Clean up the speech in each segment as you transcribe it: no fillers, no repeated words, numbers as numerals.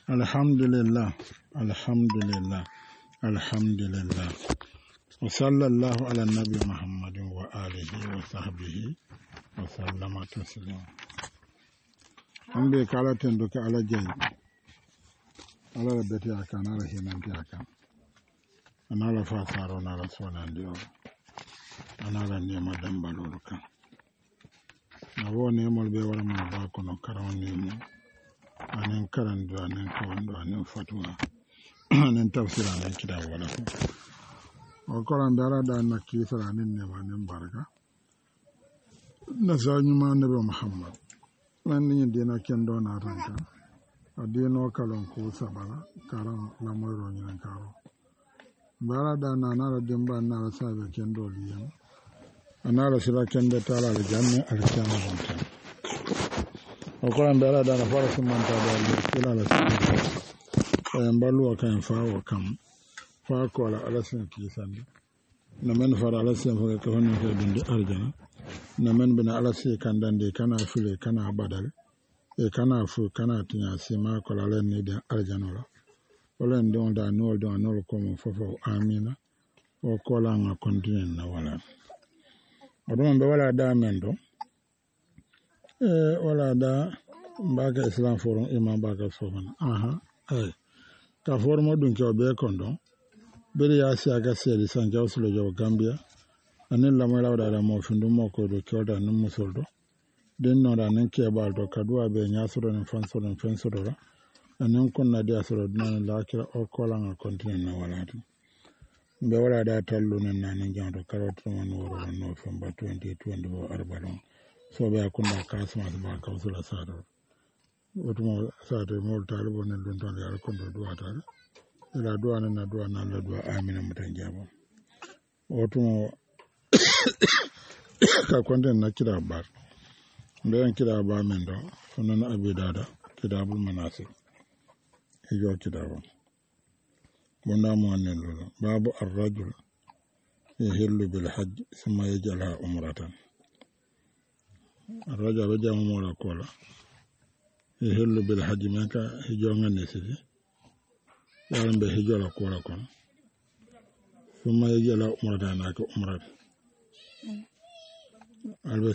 Alhamdulillah, alhamdulillah, alhamdulillah. Wa sallallahu ala nabi Muhammadin wa alihi wa sahbihi wa sallama taslima. An bai kalatin duka ala jai, ala da beti aka, na ala hinanti aka, ana ala fasaro na ala sonan diyo, ana ala nema dambalo duka. Na wo nemol be wara mana ba kono karawan nemo. Anin karandu anin kawando anin fatwa anin tafsira anin kida wala o koran dara da na kisara anin ne anin baraka na zanyu ma nabi Muhammad nan ni dina kendo na ranka adino kalon ko sabara karan na moiro ni karo bara da na na dimba na sabe kendo liyan anara sira kendo tala al janna al janna bonta o koran bela dana fara sumanta da kila la sumanta mbalu kan fa o kam fa ko la alasin kisande na men fara alasin fa ko hono ko dindi arjana na men bina alasi kan dande kana fule kana badal e kana fu kana tinya sima ko la len ni da arjana la wala ndon da nol ko mo fofo amina o ko la nga continue na wala odon be wala da men do wala da mbaka Islam forum imam baka soman ka forum dun ko be kondo bere ya si aga seri san jawsulo jaw Gambia anen la mala da mo findu mo ko do ko da num musoldo den no da nan ke baldo kadwa be nyasoro nen fansoro fensoro la anen kon na dia soro nan la kira o ko la nga continue na wala tu be wala da tallu nan nan jando karot man woro no famba 2020 arbalon so be akunda kasma ba kawsula sado otumo sado mol talibo nen don ton yar kondo duwa tal ila duwa na duwa na la duwa amina mutan jabo otumo ka konde na kira bar mbeyan kira ba men do sonon abidada kitabul manasik hijo kitabo bunda mo nen lolo babu ar-rajul yahillu bil hajj thumma yaj'ala umratan ar-rajul jamu mola kola yahillu bil hajj maka hijo ngane sidi yaran be hijo la kola kon thumma yaj'ala umratan ka umrat albe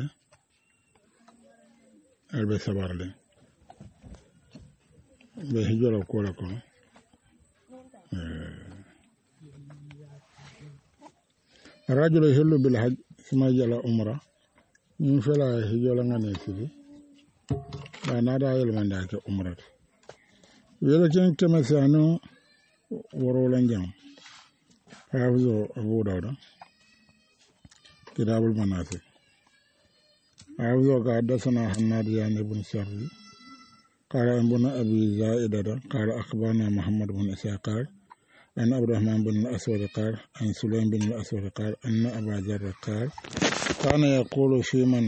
sabarle be hijo la kola kon الرجل يهل بالحج ثم يجعل عمره من فلا يهجل ngane sidi ba na da yel man da ke umrat wala ken tamasano woro lanjam hafizo abu dawud kitabul manasik hafizo ka hadathana hanad ya ibn sharri qala ibn abi zaidada qala akhbarana muhammad ibn isa qala أن عبد الرحمن بن الأسود قال عن سليم بن الأسود قال أن أبا ذر قال كان يقول في من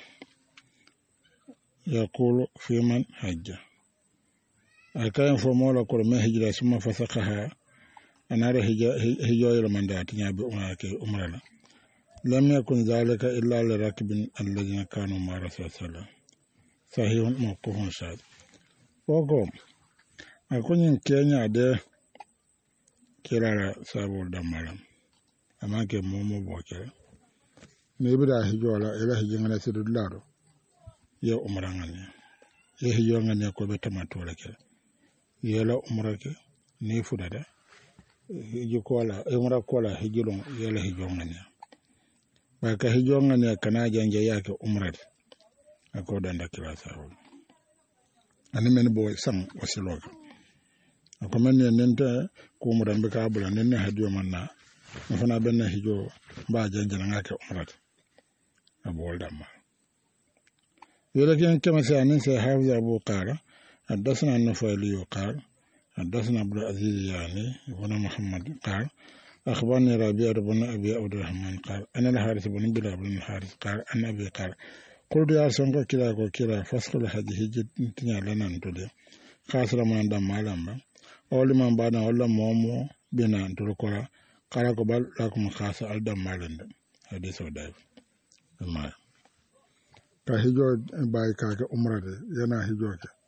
حج أكان فمولا كل ما هجرة ثم فسقها أنا هجوا إلى من داتني بأمرنا لم يكن ذلك إلا لركب الذين كانوا مع رسول الله صحيح موقوف شاذ وقوم أكون كينيا ده kirara sabuwar dan malam amma ke momo boke ne bida hijola ila hijinga sidu laro ya umrangane ya hijonga ne ko beta matola ke yela umrake ne fudada hijikola umra kola hijilon yela hijonga ne ba ka hijonga ne kana janje yake umrat akoda ndakira sabu ani men boy sam wasiloga akomen nenta ko mo dambe ka bula nenne hadiyo manna fana benna hijo ba janjana ngake umrat abol damma yelaken kama sanin sai hafiz abu qara حدثنا النفيلي قال حدثنا عبد العزيز يعني ابن محمد قال أخبرني ربيع بن أبي عبد الرحمن قال أنا الحارث بن بلال بن الحارث قال أنا أبي قال قلت يا سنك كلا فسق الحج هجت نتنيا لنا نتولي خاسر من دم معلم أول من بعد أول مومو بنا نتولكورا قال قبل لكم خاص الدم معلم حديث ودايف ما كهجو باي كاك عمره ينا هجوك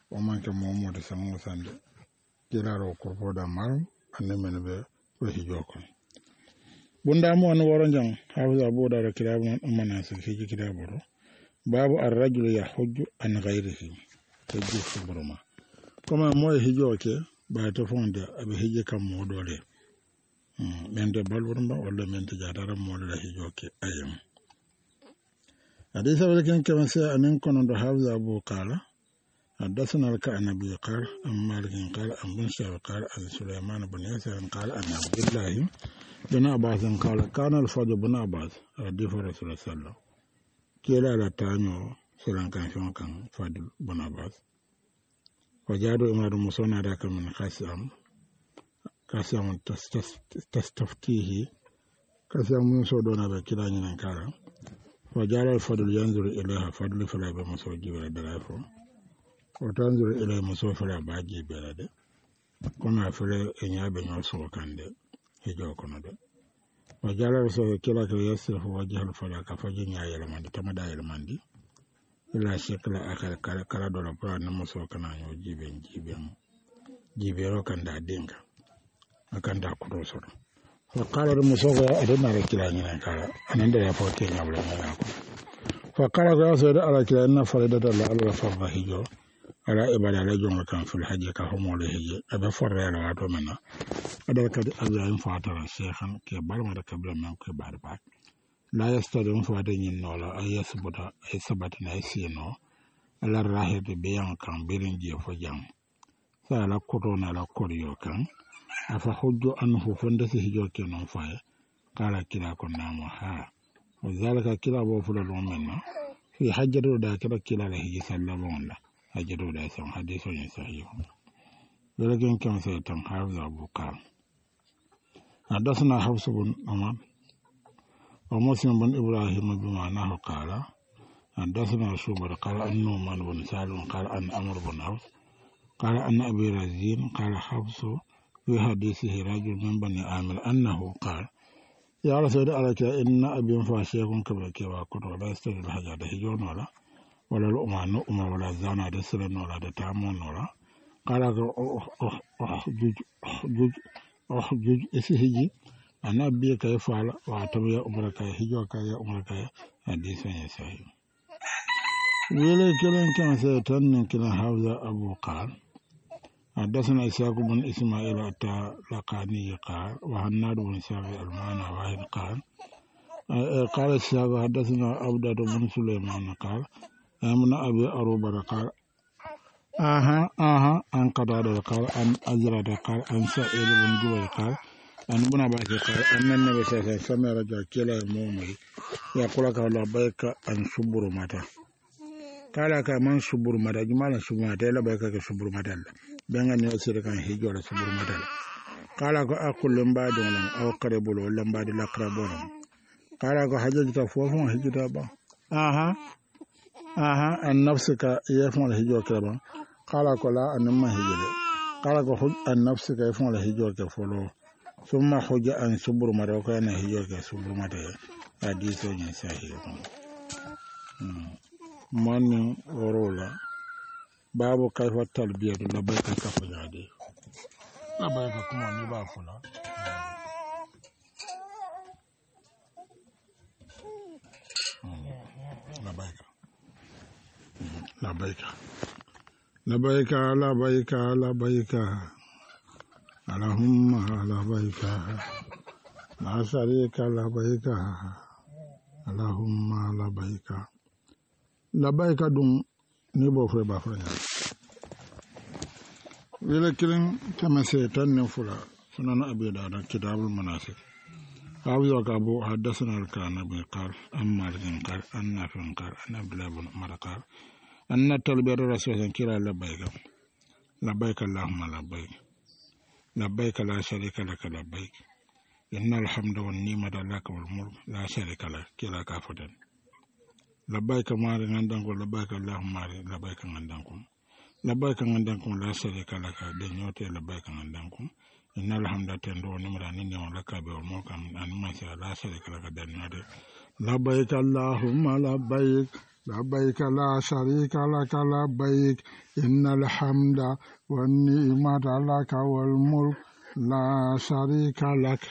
o manke momoto sango sande kiraro korpoda marum anne men be ko hijo kon bunda mo on woro jang hawza boda da kirabu manasi hiji kirabu babu ar-rajul yahujju an ghayrihi hiji subruma koma moy hijo ke ba to fonde abe hiji kam mo dole men de balwurma wala men to jadara mo la hijo ke ayam hadisa walakin kama sai anin kono do hawza abu qala حدثنا لك عن أبي قال عن مالك قال عن بن شهاب قال عن سليمان بن يسار قال عن عبد الله بن عباس قال كان الفضل بن عباس رديف رسول الله صلى الله عليه وسلم كلا لا تانيو سلام كان شون كان فضل بن عباس وجادوا إمام مسونا ذاك من قاسم تستفتيه قاسم من سودونا بكلا نكارا وجعل الفضل ينظر إليها فضل فلا بمسوجي ولا دلافو وتنظر إلى مسوفر باجي بلده كنا فلا إنياب نوسو كنده هجو كنده وجعل رسول كلا يسرف وجه الفلا كفجن يا يلمندي تمدا يلمندي إلى شكل آخر كلا دولا برا نمسو كنا يو جيبين كندا دينك كندا كروسور فقال المسوق أدنى ركلا نكالا أنا ندري فوتين يا بلا فقال رسول على كلا إن فريدة الله على فرض هجو ala ibada la jonga kan fil hajji ka homo le hijji abe forre la wato mena adal kadi abdul fatara sheikhan ke balma da kabla man ke bar ba la yastadun fata nyin nola ay yasbuta ay sabata na sino ala rahid be yan kan birin je fo jam sa la koto na la koriyo kan afa hujju anhu fonda si hijo ke non faye kala kila ko namo ha wa zalika kila bo fulo lo menna fi hajjatu da kila la hijji sallallahu alaihi أجدوا لأسهم حديث صحيح ولكن كان سيتم حافظ أبو كام حدثنا حفص بن عمر ومسلم بن إبراهيم بمعناه قال حدثنا شوبر قال أن نومان بن سالم قال أن أمر بن عوف قال أن أبي رزين قال حفص في حديثه رجل من بني عامر أنه قال يا رسول الله إن أبي فاشيكم كبرك وكتب ولا يستجد الحجة هجون ولا wala umano wala zana da sirrin wala da tamon wala kala ga juj isi hiji annabi kai fala wa tabiya umra kai hijo kai umra kai hadisan ya sai wele kiran kan sai tannin kiran hawza abu qal حدثنا إسحاق بن إسماعيل الطلقاني قال وهناد بن سعد المعنى واحد قال إسحاق حدثنا عبدة بن سليمان قال من أبي أروبة قال أن قدادة قال أن أزرد قال أن سعيد بن جبير قال أن ابن عباس قال أن النبي صلى الله عليه وسلم سمع رجل كلا مومي يقول لك لبيك أن شبر متى قال كمان شبر متى جمال شبر متى لبيك شبر متى بين يصير كان هيجوا شبر متى قال أقول لهم بعد أو قريب ولا بعد الأقربون قال حججت فوفون هجت با النفس ka yefon la hijo ke ba kala ko la an ma hijele kala ko an nafs ka yefon la hijo ke folo summa huja an subur ma ko na hijo ke subur ma de hadiso ni sahih man orola babu kaifa talbiyatu labbaika ka fujade labbaika kuma ni ba fula labbaika لبيك لبيك لبيك لبيك اللهم لبيك لا شريك لبيك اللهم لبيك لبيك دون نيبو في بافرنا ولكن كما سيتن فلا سنن ابي داود كتاب المناسك أبو أبو حدثنا الكعنبي قال أما رجل قال أن نافع قال أن عبد الله بن عمر قال أن تلبية الرسول كلا لبيك لبيك اللهم لبيك لبيك لا شريك لك لبيك إن الحمد والنعمة لك والملك لا شريك لك كلا كافدا لبيك ماري عندكم لبيك اللهم ماري لبيك عندكم لبيك عندكم لا شريك لك دنيوتي لبيك عندكم إن الحمد تندو نمرا نينيو لك بالملك أن ما لا شريك لك دنيوتي لبيك اللهم لبيك لبيك لا شريك لك لبيك إن الحمد والنعمة لك والملك لا شريك لك.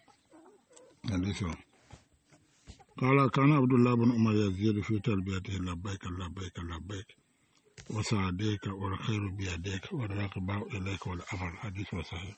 قال كان عبد الله بن عمر يزيد في تلبيته لبيك لبيك لبيك وسعديك والخير بيديك والرغبة إليك والأمر. حديث صحيح.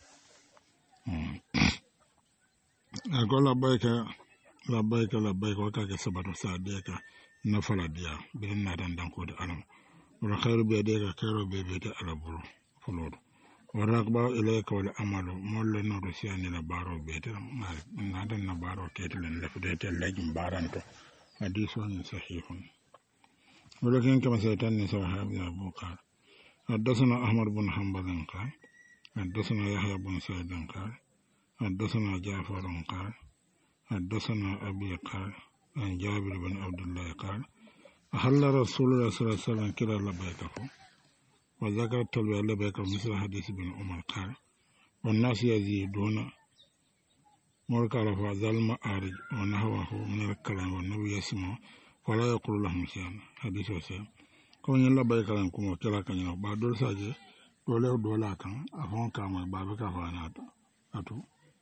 أقول لبيك لبيك لبيك وكاك سبت سعديك نفل ديا بلنا دندن كود ألم والخير بيديك خير بيديك على برو فلود والرغبة إليك والأمر مول نورسياني لبارو بيت نادن نبارو كيتل لفديت اللجم بارانتو. حديث صحيح. ولكن كما سيتني صحابي أبو قال حدثنا أحمد بن حنبل قال حدثنا يحيى بن سعيد قال حدثنا جعفر قال حدثنا أبي قال عن جابر بن عبد الله قال أحل رسول الله صلى الله عليه وسلم كلا لبيك وذكر التلبية لبيك مثل حديث بن عمر قال والناس يزيدون ملك رفع ذا المعارج ونحوه من الكلام والنبي يسمع ولا يقول لهم شيئا. حديث وسيم كون يلا بايك لان كومو كلا كان ينو با دول ساجي دولة دولا كان أفون كامل بابك أفانا أتو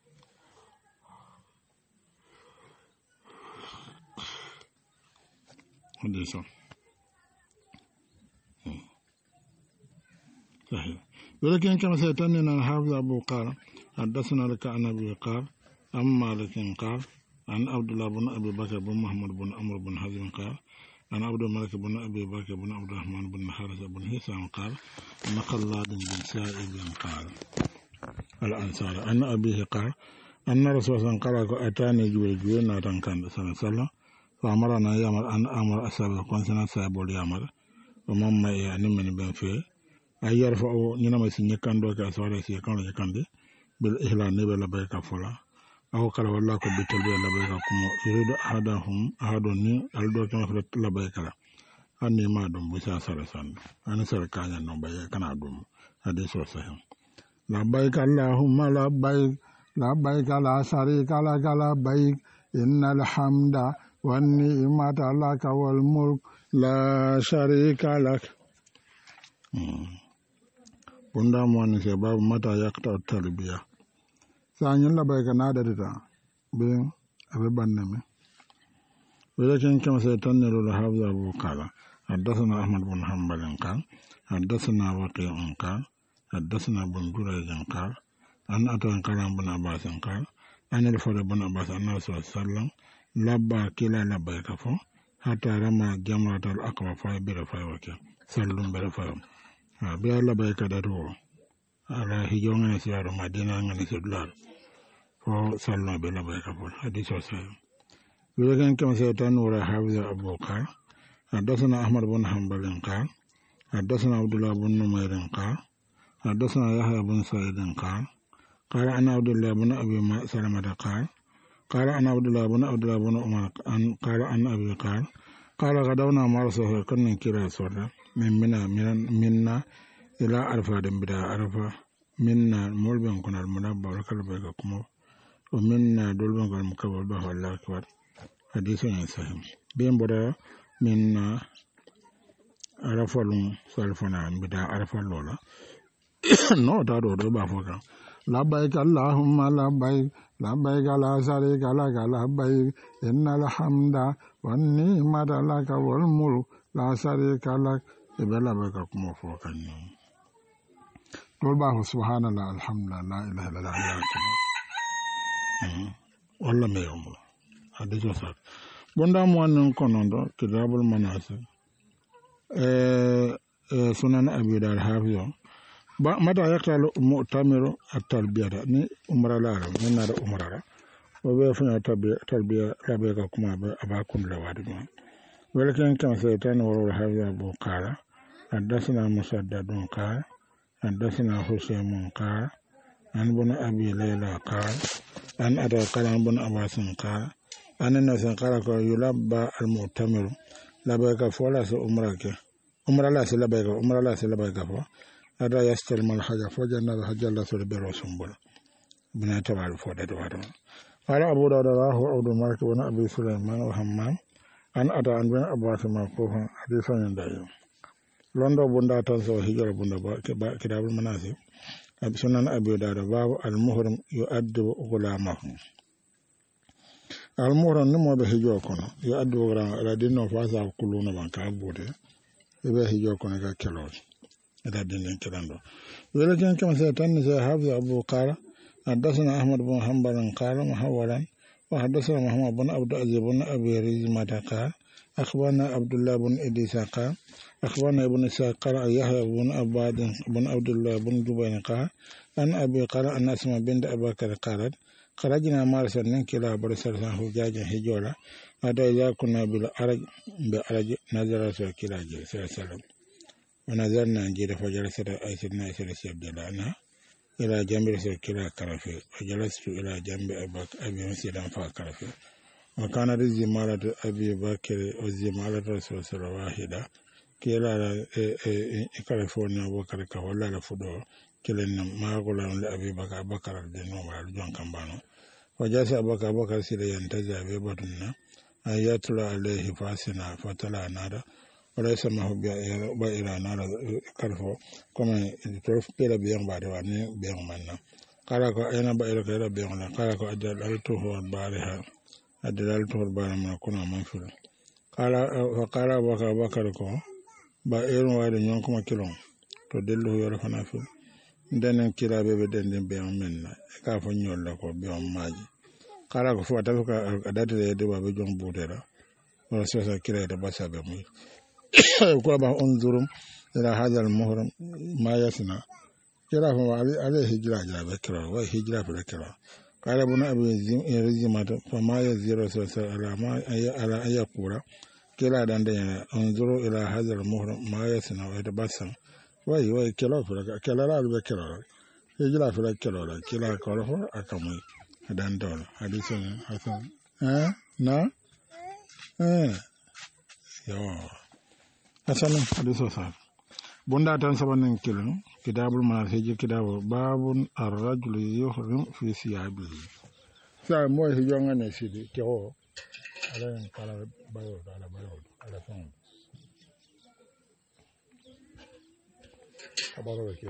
حديث صحيح. ولكن كما سيتنين الحافظ أبو قال حدثنا لك عن أبي قال أم مالك قال عن عبد الله بن أبي بكر بن محمد بن عمرو بن حزم قال عن عبد الملك بن أبي بكر بن عبد الرحمن بن حارث بن هشام قال أن خلاد بن سائب قال الأنصار أن أبيه قال أن رسول الله قال أتاني جبريل ناتن كان صلى الله عليه وسلم فأمرنا يامر أن أمر أصحابه كونسنا سابو يامر ومن ما يعني من بين فيه أي يرفعوا نينما سنيكان دوك أسواري سيكان لجكاندي بالإحلال نبي لبيك فلا أو قال والله كبتلبية لبيك كمو يريد أحدني ألدو كما فلت لبيك لا أني ما دم بسا سرسان أنا سركانيا نبيك كان أدوم. حديث صحيح. لبيك اللهم لبيك لبيك لا شريك لك لبيك إن الحمد والنعمة لك والملك لا شريك لك. bunda mwani se babu mata yakta tarbiya sanyin labai ka nada dita be abe banname walakin kama sai tanniru da habza abu kala haddathana ahmad bin hanbal qal haddathana waqi' qal haddathana bin durayj qal an atan kalam bin abbas qal an al-fadl bin abbas anna rasul sallam labba kila labai ka fo hatta rama jamratul aqwa fa bi rafa wake sallum bi rafa biya labai ka da to ala hijonga ne siaro madina ngani sedlar fo sallo be labai ka fo hadith sahih. ولكن كما سيتان ولا حافظ أبو قال حدثنا أحمد بن حنبل قال حدثنا عبد الله بن نمير قال حدثنا يحيى بن سعيد قال قال أنا عبد الله بن أبي سلمة قال أنا عبد الله بن عمر قال أن أبي قال غدونا مع رسول كنا كلا سورة منا إلى عرفة بدا عرفة منا مولبن كنا المنبه والكلب كمو ومنا دولبن كنا مكبر به الله أكبر. حديث صحيح. بين بدا منا عرفة لون سالفنا بدا عرفة لولا نو تارو دبا فوكا لبيك اللهم لبيك لبيك لا شريك لك لبيك إن الحمد والنعمة لك والملك لا شريك لك إذا لبيك كما فوكا تقول باه سبحان الله الحمد لله لا إله إلا الله والله ما يوم حديث صحيح. بندا موانن كونوندو كتاب المناسك سنن أبي دار حافظ متى يقتل المؤتمر التربية ni umra lara ni na da umra wa be fanya tarbiya rabe ka kuma ba kun da wadi ma walakin kan sai tan wa hawiya bu qala haddathana musaddadun qala haddathana husaymun qala an bun abi layla qala an ada qala bun abasin qala an nasan qala ko yulabba al mu'tamir labaka fola sa umra ke umra la sa labaka fo ada yastalma al-hajja fajanna al-hajja la sur bi rasul bina tawal fo da wado ala abu dawud rahu abdul malik wa abi sulaiman wa hammam an ata an ben abwata ma ko hadisan yanda yo londo bunda tan so hijra bunda ba kitabul manasib abi sunan abi dawud babu al muhrim yu'addu ghulamahu al muhrim ni mo be hijo kono yu'addu ghulamahu ala dinno fa sa kuluna banka bude be hijo kono ga kelo ada dinne kelando wala jan kama sa tan sa hafiz abu qara حدثنا أحمد بن حنبل قال محولا وحدثنا محمد بن عبد العزيز بن أبي رزمة قال أخبرنا عبد الله بن إدريس قال أخبرنا ابن إسحاق قال يحيى بن عباد بن عبد الله بن جبير قال أن أبي قال أن أسماء بنت أبي بكر قالت خرجنا مع رسول كلا برسول حجاج هجولا هذا إذا كنا بالأرج نزل رسول كلا صلى الله عليه وسلم ونزلنا نجد فجلس سيدنا عائشة رضي الله عنها إلى جنب رسول كلا كرفي وجلست إلى جنب أبي مسيدا فكرفي وكان الزمالة أبي بكر والزمالة رسول صلى الله عليه وسلم كلا كاليفورنيا وكالك ولا لفدو كلا ما غلام لأبي بكر الدين والجون كمبانو وجلس أبو بكر سيدا ينتزع ببطننا أن يطلع عليه فاسنا فتلا نارا وليس ما هو بإلى نار كرفو كما تروف بلا بيان بعد واني بيان منا قال كو أين بإلى كلا بيان قال كو أدللته البارحة أدللته البارحة من كنا منفر قال فقال بكر كو بإيرون وايد نيونكما كيلون تدله يرفنا في دنن كلا بيبي دندن بيان منا كافو نيول لكو بيان ماجي قال كو فواتلك أداتي يدي بابي جون بوتيرا ورسوسا كلا يدباسا بمي كل ما انظروا إلى هذا المهرم ما يصنع كلا هو عليه هجرة جاب كلا وهجرة في الكلا قال ابن أبي رزمة فما يزير رسول على أن يقول كلا دندن انظروا إلى هذا المهرم ما يصنع ويتبسم وهي كلا في الكلا لا بكلا هجرة في الكلا كلا كله أكمل دندن حديث حسن نعم يا حسنا حديث صحيح بندا تان سبنن كيلو كتاب المناسج كتاب باب الرجل يحرم في ثيابه سا مو هيونغا نسيدي كيو على كلا بايو على فون abaro ke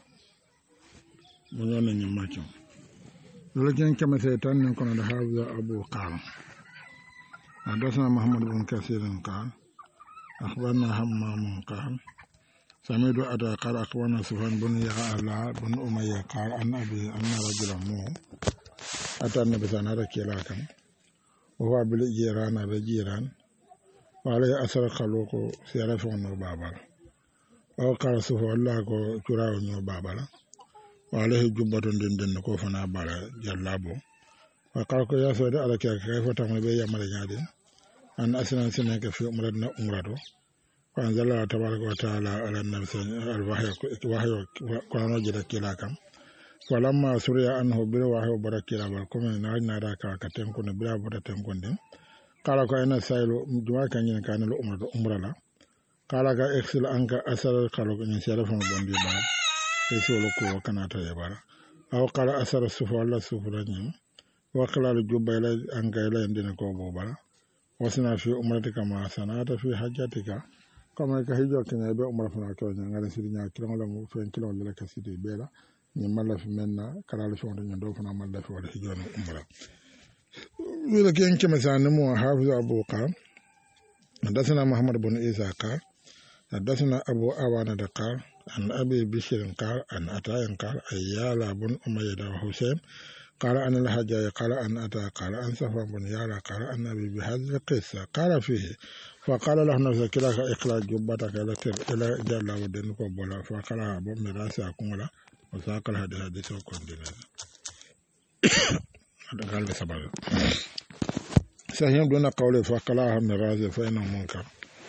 mo non ni macho لكن كما سيتان نكون هذا أبو قال حدثنا محمد بن كثير قال أخبرنا همام قال سمعت أتى قال أخبرنا سفيان بن يعلى بن أمية قال أن أبي أن رجلا مو أتى النبي صلى الله عليه وسلم وهو بالجيران الجيران وعليه أثر خلوق سيرفون بابا أو قال سفيان الله كراو بابا وعليه جبة دندن كوفنا بالا جلابو وقال يا سيدي على كيف تعمل بي يا مريادي أن أسنا سنك في أمرنا أمرته فأنزل الله تبارك وتعالى على النبي الوحي قرآن جل كلاكم فلما سري أنه بالوحي بركيلا والكم نارنا راكا كتنكون بلا بد تنكون دين قال أنا سائل جوا كان الأمر أمرنا قال إكسل أنك أسر خلق إن سيرفون بندي بار يسولو كو كناتا يبار أو قال أسر السفر الله سفر نيم وقال الجوب إلى أنك إلى عندنا كو بوبار وسنا في أمرتك ما سنات في حاجتك كما كهيجو كنا يبقى أمر فنا كو نغال سيدنا كيلو ولا مو فين كيلو ولا كسيدي بيلا نمال في منا كلال في وند ندو فنا مال في ولا هيجو أمر ولكن كما سنمو حافظ أبو قام حدثنا محمد بن عيسى قال حدثنا أبو أوانة قال عن أبي بشير قال عن أتى قال أيالا بن أمية وحسين قال أن الحجاج قال أن أتى قال أن صفوان بن يالا قال أن أبي بهذه القصة قال فيه فقال له نفسك كلاك إخلاج جبتك إلى جل ودنك وبلا فقالها بمراسي أكملا وساق الحديث وكندنا هذا قال بسبب سهيم دون قوله فقالها مراسي فإنه منكر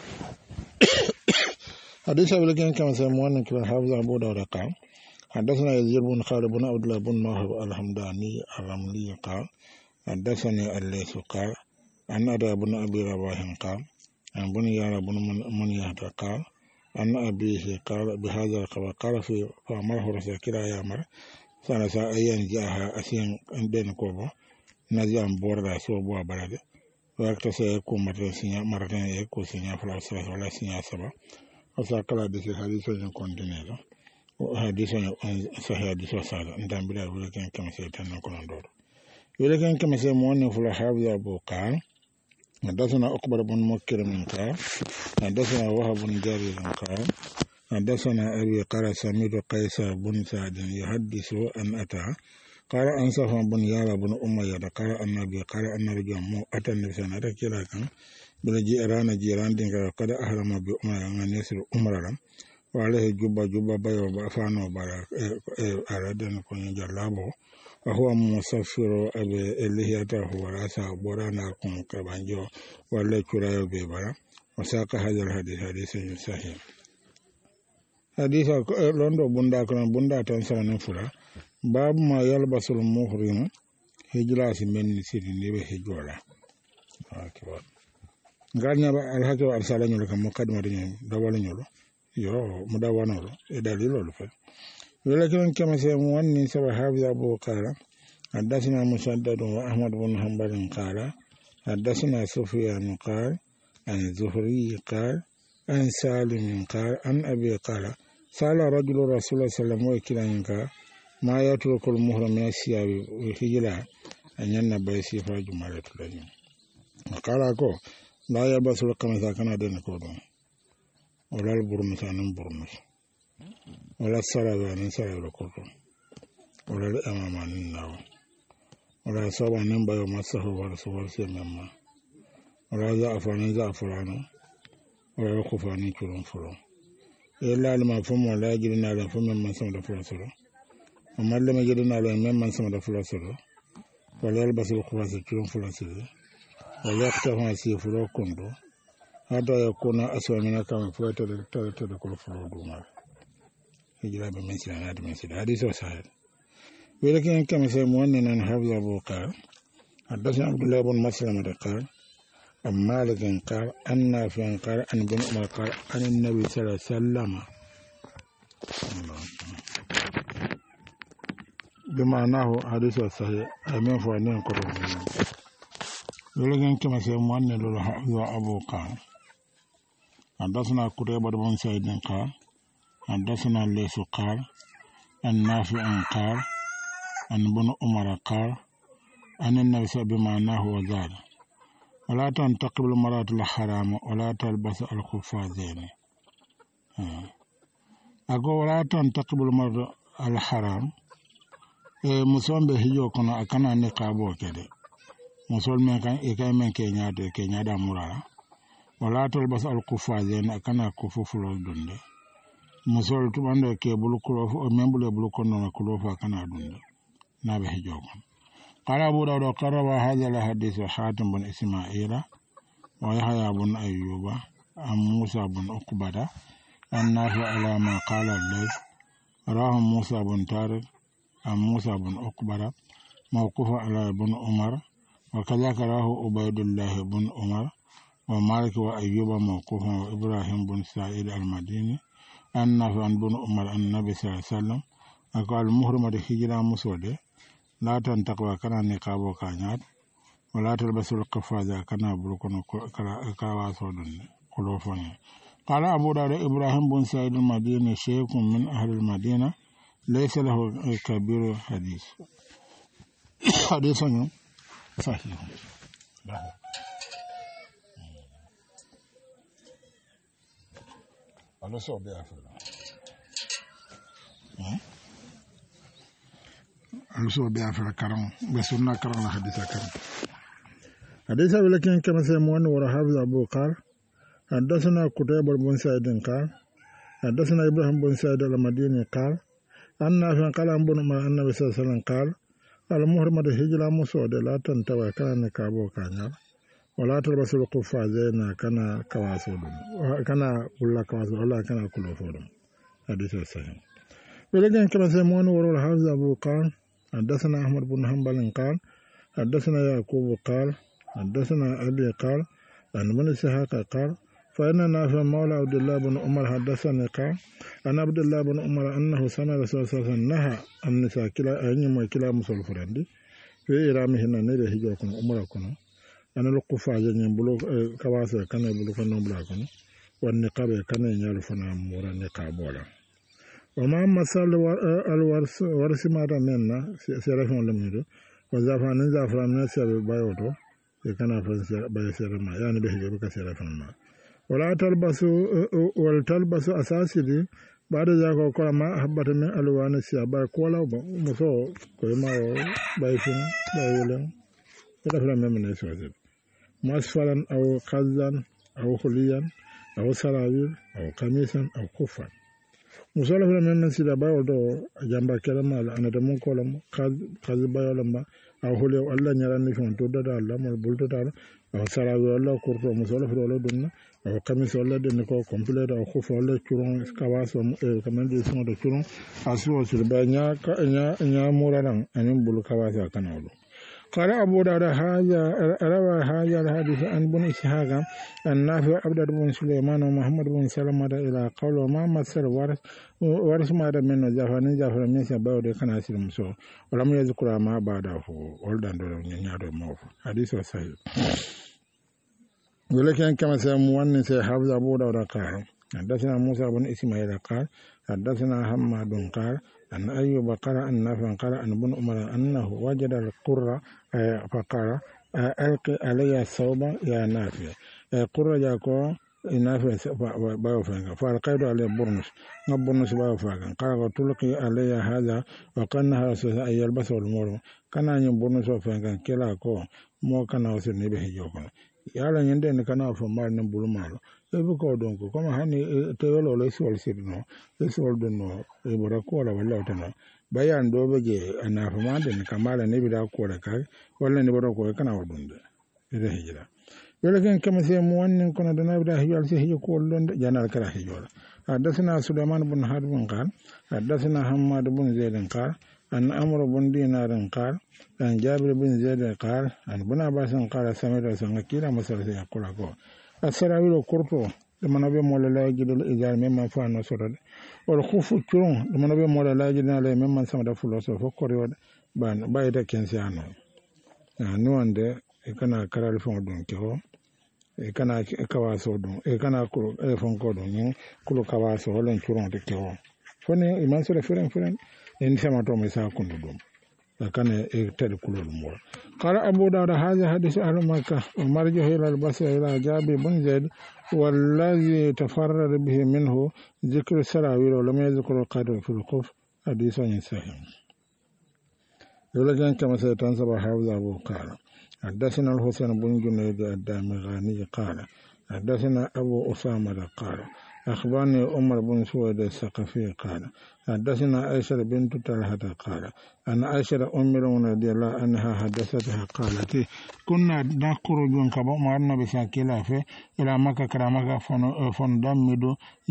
حديث ولكن كما سمعنا كلا حافظ أبو داود قال حدثنا يزيد بن خالد بن عبد الله بن ماهر الحمداني الرملي قال حدثني الليث قال عن أبي بن أبي رباح قال عن بن يارى بن منيهة قال عن أبيه قال بهذا الخبر قال في فأمره رسول كلا يامر ثلاثة أيام جاءها أسين بين كوبا نزيان بوردا سوبوا بلد wakta sai ko mata sinya maratan e ko sinya fala sala wala sinya saba asa kala de hadiso en kontinela o hadiso en sahih hadiso sala ndambira wala ken kam sai tan ko non do wala ken kam sai mo ne fula hawiya bo kan حدثنا أقبل بن مكر من قال حدثنا وهب بن جرير قال حدثنا أبي قال سميت قيس بن سعد يحدث أن أتى قال أن صفوان بن يارى بن أمية قال النبي قال أن رجل أتى النبي صلى الله عليه وسلم بل جيران دين قد أحرم بأمرا أن يسر أمرا وعليه جبة بيو بأفانو بارك أردن كن جلابه وهو مسافر أبي اللهيته وراسه برانا كن كبانجو ولا كرايو بيبرا وساق هذا الحديث حديث صحيح حديث لندو بندا تنسى نفلا باب ما يلبس المحرم هجرة من سير نبي هجولا أكبر قالنا الحكي أرسلنا لك مقدمة دولنا له يو مدوانا له دليل له ولكن كما سيمواني سبع حافظ أبو قال حدثنا مسدد وأحمد بن حنبل قال حدثنا سفيان قال عن الزهري قال عن سالم قال عن أبي قال سأل رجل رسول الله صلى الله عليه وسلم وكلانك ما يترك المهرم من الثياب وهجلا أن ينبغي سيفا جمالة لهم وقال أكو لا يلبس القميص كان دين كودون ولا البرنس عن برنس ولا السراب عن سراب كودون ولا الأمام عن الناو ولا صوب عن بيو مسه ورسول سيمما ولا زعفران ولا يقف عن كلون فلون إلا لما فهم ولا يجرنا على فم من سمد فلسلو وما لم يجرنا على من سمد فلسلو ولا يلبس القفاز كلون فلسلو ولا يقتفى سيفلو كندو حتى يكون أسوأ من كما فوت تدخل فلو دوما هجرة بمثل هذا مثل حديث صحيح ولكن كما سيموننا أن حفظ أبو قال حدثنا عبد الله بن مسلمة قال عن مالك قال أن نافع قال أن بن عمر قال أن النبي صلى الله عليه وسلم بمعناه حديث صحيح أمين فوانين قرون ولكن كما سيموننا له حفظ أبو قال حدثنا قتيبة بن سعيد قال حدثنا ليث قال أن نافع قال أن بن عمر قال أن النبي صلى الله عليه وسلم بمعناه وزاد ولا تنتقب المرأة الحرام ولا تلبس الخفازين أقول ولا تنتقب المرأة الحرام مسلم بهيو كنا أكنا نقابو كده مسلم كان إكاي من كينيا دا مرارا ولا تلبس الخفازين أكنا كفوف لدنده مسلم تبانده كي بلوكلوف ممبل بلوكونا كلوف أكنا دنده نابه هيو قال أبو داود قرب هذا الحديث حاتم بن إسماعيل ويحيى بن أيوب عن موسى بن عقبة عن نافع على ما قال الليث راه موسى بن طارق عن موسى بن عقبة موقوف على بن عمر وكذلك راه عبيد الله بن عمر ومالك وأيوب موقوف وإبراهيم بن سعيد المديني عن نافع عن بن عمر عن النبي صلى الله عليه وسلم قال محرم الهجرة مسودة لا تنتقوا كنا نقابو كانيات ولا تلبسوا القفازة كنا بلوكنا كواسودن كلوفوني قال أبو داود إبراهيم بن سعيد المديني شيخ من أهل المدينة ليس له كبير حديث حديث صحيح أنا سو بيعرف ألسو بيعرف الكرم بسنا كرم الحديث كرم حديث ولكن كما سيمون ورحافظ أبو قال حدثنا قتيبة بن سعيد قال حدثنا إبراهيم بن سعيد المديني قال أن نافع قال عن بن عمر النبي صلى الله عليه وسلم قال المحرم الهجرة مسود لا تنتوى كان كابو كانيار ولا تلبس القفازين كان كواسودون كان ولا كواسود ولا كان كلوفودون حديث صحيح ولكن كما سيمون ورحافظ أبو قال حدثنا أحمد بن حنبل قال حدثنا يعقوب قال حدثنا أبي قال عن بن إسحاق قال فإن نافع مولى عبد الله بن عمر حدثني قال عن عبد الله بن عمر أنه سمع رسول الله صلى الله عليه وسلم نهى النساء كلا أن يمكلا مسلفرندي في إرامهن نيره هجوكم عمركم ana lukufaje ñin bulu kawasa kana bulu kana bula kono wanni qabe kana ñalu fana mura ne qabola wa ma masal al warsi mata menna serafon lamido wa zafanin zafran na sebe bayoto e kana fa bayo serama yani be hebe ka serafon ma wala talbasu asasidi bada jako ko ma habbata min alwana siya ba ko la muso ko ma bay fin bay wulen ko dafa men ne so masfalan aw khazan aw khuliyan aw sarawil aw kamisan aw kufan muso la men sida ba do jamba kelama anata mun ko lam khaz bayolamba aw khuli Allah nyarani fon to dada Allah mo bulto dara aw sarawil Allah kurto muso la do dunna aw kamis wala den ko complete aw khufa wala curon kawaso kamande son de curon aso sur ba nya muraran anin bulu kawasa kanawlo قال أبو داود هذا روى هذا الحديث عن بن إسحاق النافع عبد بن سليمان ومحمد بن سلمة إلى قول ما مثل ورث ما من جافر من سباود كان أسير مسو ولم يذكر ما بعده ولدان دون ينادو موف حديث صحيح ولكن كما سيمون حافظ أبو داود قال حدثنا موسى بن إسماعيل قال حدثنا حماد قال أن أيوب قال أن نافع قال أن ابن عمر أنه وجد القرة فقال ألقي علي الثوب يا نافع قرة جاكو نافع بايوفانغا فألقيت عليه برنس بايوفانغا قال تلقي علي هذا وكانها أن يلبسه المور كان أن برنس وفانغا كلا كو مو كان وسني به جوكنا yala nyende ne kana fa mar ne bulumalo e bu ko donc comme hani te yolo le sol sidno le sol dunno e bora ko la wala tano bayan do beje ana fa mande ne kamala ne bida ko da kai wala ne bora ko kana wadunde ida hijira wala kan kama sai mu wannan kuna da na bida hijira sai hijira ko don janar kara hijira hadathana sulaiman ibn harb bin qal hadathana hammad ibn zaid qal أن أمر بن دينار قال أن جابر بن زيد قال أن ابن عباس قال سمعت سنكيلا مسألة يقول أقول السراويل كرتو لما نبي مولا لا يجد الإجار مما فعل نصر والخوف كرون لما نبي مولا لا يجد عليه مما سمد فلوس فكري بان بايدا كنسيانو نوان ده كنا كرال فون دون كيو kana kawaso don kana ko fon ko don ko kawaso holen curon de kewo fone iman so referen en sama to me sa kundu dum kana tel kulul mo qala abu dawud hadha hadith ahlu makkah marju ila al-basra ila jabi bin zaid wallazi tafarrad bihi minhu dhikr sarawil wa lam yadhkur qadr fi al-khuf hadithun sahih yulagan kama saytan sabah hawza abu qala حدثنا الحسين بن جنيد الدامغاني قال حدثنا أبو أسامة قال أخبرني عمر بن سويد الثقفي قال حدثنا عائشة بنت طلحة قال أن عائشة أم المؤمنين رضي الله عنها حدثتها قالت كنا نخرج من كبا مع النبي صلى الله عليه وسلم إلى مكة كرامك فندمد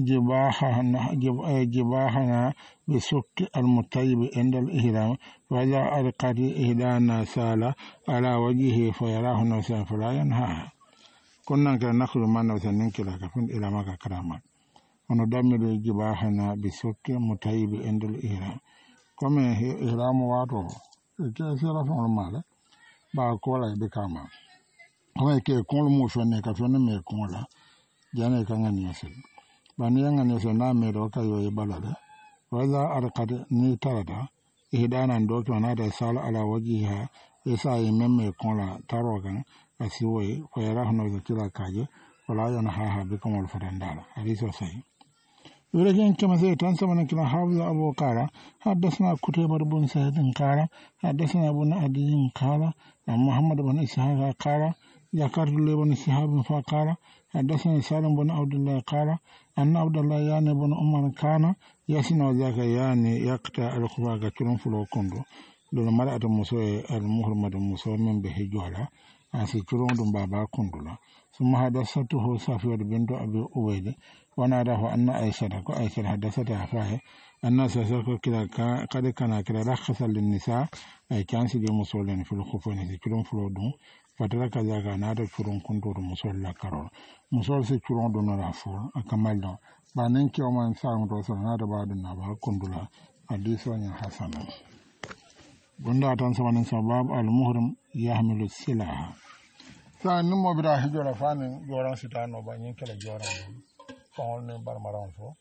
جباهنا بسك المطيب عند الإهرام وإذا ألقت إحدانا سال على وجهه فيراه نفسه فلا ينهاها كنا نخرج مع النبي صلى الله عليه وسلم إلى مكة كرامك وندمر جباهنا بسك مطيب عند الإهرام كما إهرام واتو كيسيرا فون المال باكولا بكاما كما كي كون موشوني كفون مي كولا جاني كان يسل باني يان يسل نامي روكا يوي بالله وإذا أرقد نيتاردا إهدانا دوك ونادا سال على وجهها يساي ممي كولا تاروغان أسيوي ويراه نوزا كلا كاجي ولا ينهاها بكم الفتندال حديث صحيح ولكن كما سيتان سمنا كلا حافظ أبو قال حدثنا كتيبة بن سعيد قال حدثنا ابن عدي قال عن محمد بن إسحاق قال ذكرت لي بن إسحاق فقال حدثنا سالم بن عبد الله قال أن عبد الله يعني بن عمر كان يسنع ذاك يعني يقطع الخفاق تلون فلو كندو للمرأة المسوء المهرمة المسوء من به جولا أسي تلون دم بابا كندو ثم حدثته صافية بنت أبي أويد وناداه أن عائشة حدثتها فاه الناس سيكون كلا قد كان كلا رخص للنساء أي كان سيدي مسؤولين في الخفون سيكون فلودون فترك ذاك نادى فرون كنتور مسؤول لا كارول مسؤول سيكون دون رافول أكمل دون بانين كيومان سام توصل نادى بعد النبأ كندولا حديث حسن بندا تنسبان سباب المهرم يحمل السلاح sa numo bira hijora fani joran sitano ba nyin kala joran fon ne barmaran fo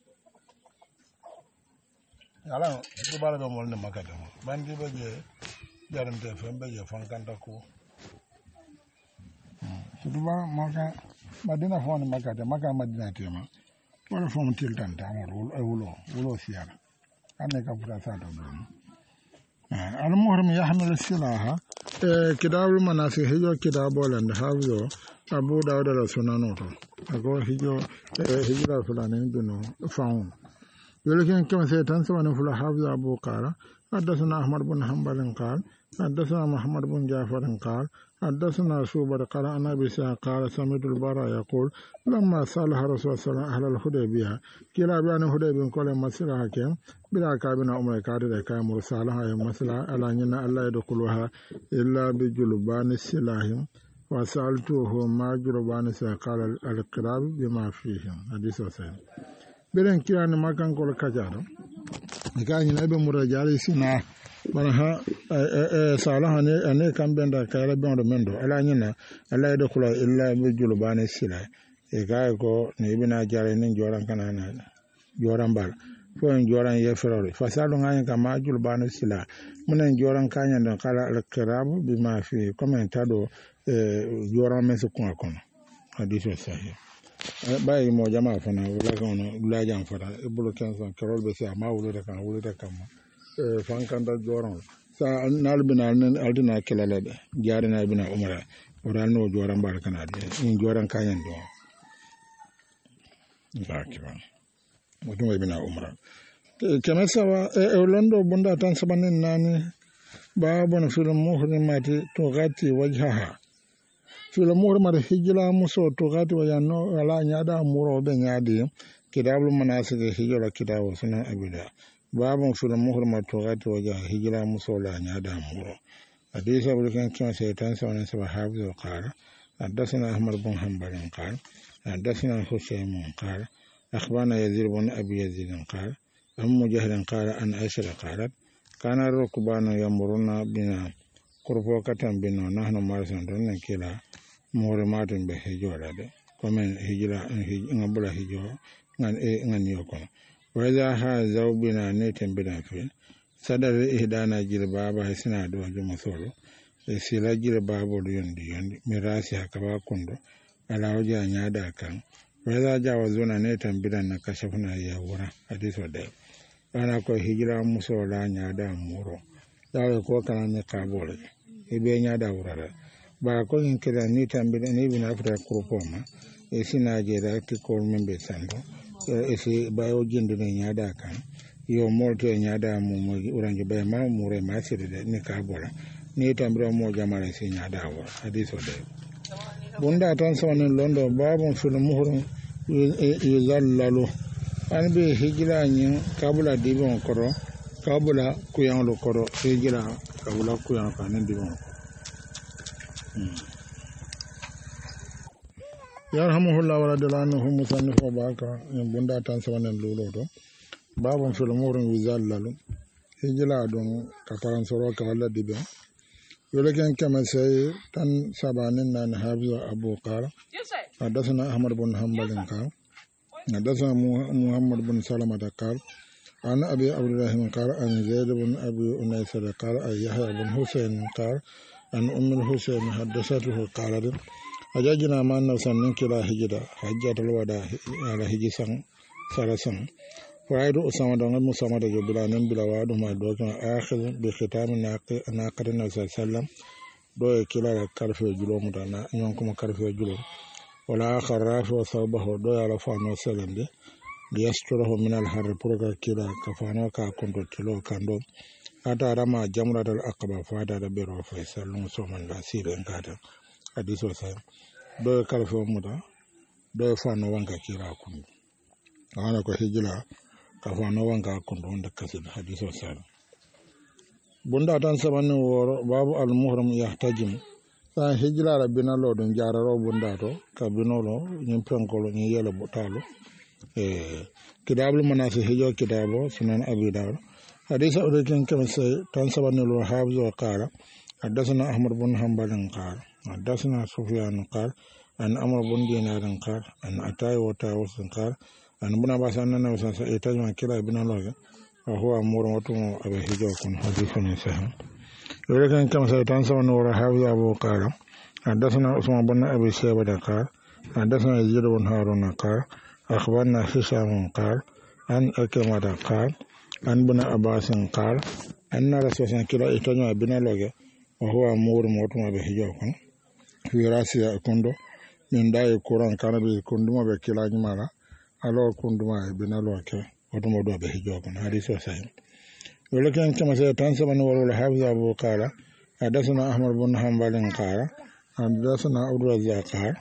ala do bala do mol ne makata bandi be je jarante fembe je fankanta ko do ba maka madina fon makata maka madina tema wala fon tiltanta amol wulo siara anne ka futa sa do المهرم يحمل السلاح كتاب المناسك هجو كتاب ولند حافظه أبو داود السنانوتو أقول هجو فلانين دونو فاون ولكن كما سيتنسى ونفل حافظ أبو قال حدثنا أحمد بن حنبل قال حدثنا محمد بن جعفر قال حدثنا شوبر قال عن ابي قال سمعت البراء يقول لما صالح رسول الله صلى الله عليه وسلم اهل الحديبيه كلا بيان الحديبيه كل مسلا كان بلا كابنا عمر كاد كان مرسالها مسلا على ان الله يدخلها الا بجلبان السلاح وسالته ما جلبان قال القراب بما فيهم حديث صحيح بين كان ما كان كل كجار كان ينبي مرجال سنا bana salaha ne ane kambenda kala bendo mendo ala nyina ala do kula illa bi julbane sila e ga ko ne bina jare ne joran kanana joran bal fo en joran ye ferori fasalo ngani kama julbane sila munen joran kanya don kala al kirabu bi ma fi commentado joran mesu kon kon hadithu sahih bayi mo jama fana wala kono la jam fata e bulu kenson kerol be sa ma wulu de kan wulu de kam fankanta joron sa nalbina aldina kelale jari na bina umara oral no joran bar kana de in joran kanyan do zakiba mutum bina umara kema sawa londo bunda tan sabanin nani babon film muhrimati to gati wajhaha film muhrimati hijla muso to gati wajano ala nyada muro be nyadi kidabul manasik hijla kidawo sunan abida babun fil muhrimati to gati wajha hijla muso la nyada muro hadisa bulkan kan shaytan sawan sahabi qala حدثنا أحمد بن حنبل قال حدثنا حسين قال أخبرنا يزيد بن أبي يزيد قال أم مجاهد قال أن عائشة قالت كان الركبان يمرون بنا قرفوكة بنا نحن مارسون دون كلا مهرمات بهجورة كمن هجرة نقبل هجرة نعن يكون وإذا هذا بنا نيتم بنا في صدر إهدانا جلبابا سنا دو جمسولو sila jire babol yondi mirasi hakaba kundo ala hoja nyada kan wala jawa zona ne tambiran na kashafuna ya wura hadiso da ana ko hijira muso la nyada muro dawe ko kana ne kabole ibe nyada wura ba ko yin kira ni tambiran ni bina fita kurpoma sina je da ki ko membe sando si bayo jindu ne nyada kan yo molto nyada mu uranje bay ma mure ma sire ne kabole ni tambira mo jamare si nyaada wa hadiso de bunda tan sonen londo babun fil muhrum yuzallalu an be hijra nyin kabula dibon koro kabula kuyan lo koro hijra kabula kuyan kanen dibon yarhamuhullah wa radallahu musannifu baka bunda tan sonen lolo babun fil muhrum yuzallalu hijra don kafaran soro ka wala dibon ولكن كما سي تن سبانين نان حافظ أبو قال حدثنا أحمد بن حنبل قال حدثنا محمد بن سلمة قال عن أبي عبد الرحمن قال عن زيد بن أبي أنيس قال عن يحيى بن حسين قال عن أم الحسين حدثته قالت حججنا مع النفس من كلا هجرة حجة الوداع على هجسان سلسان وعيد أسامة دون مسامة جبلان بلا وعد ما دوكنا آخذ بختام ناقة النبي صلى الله عليه وسلم دو كلا كرفي جلو مدانا يونكم كرفي جلو ولا آخر رافع صوبه دو يعرفانو سلم دي ليستره من الحر بروكا كلا كفانو كاكوندو تلو كاندو أتا رما جمرة الأقبى فادا بيرو فيسال نصومن لا سيرين كاتا حديث وسائل دو كرفي مدا دو فانو وانكا كلا كوندو أنا كو هجلا kafano wanka kondo wanda kasid hadiso sal bunda tan sabani woro babu al muhram yahtajim sa hijra rabbina lo don jararo bunda to kabinolo nyim penkolo nyi yele botalo kidabul manasi hijo kidabo sunan abi dawud hadisa urekin kama say tan sabani lo habzo qala حدثنا أحمد بن حنبل قال حدثنا سفيان قال أن أمر بن دينار قال أن أتاي وتاوس قال أن ابن عباس أن النبي صلى الله عليه وسلم يتجمع كلا ابن الله وهو أمور وتم أبي هجوكم حديث سهل. ولكن كما سيتنسى ونور حافظ أبو قال حدثنا عثمان بن أبي شيبة قال حدثنا يزيد بن هارون قال أخبرنا هشام قال أن أكرمة قال أن ابن عباس قال أن رسول الله كلا يتجمع ابن الله وهو أمور وتم أبي هجوكم في راسي كندو من داي القرآن كان بكندما بكلا جمالا ألو كندما ابن الله وتم أبي هجوكم حديث سهل. ولكن كما سيتنسى من ورول حافظ أبو قال حدثنا أحمد بن حنبل قال حدثنا عبد الرزاق قال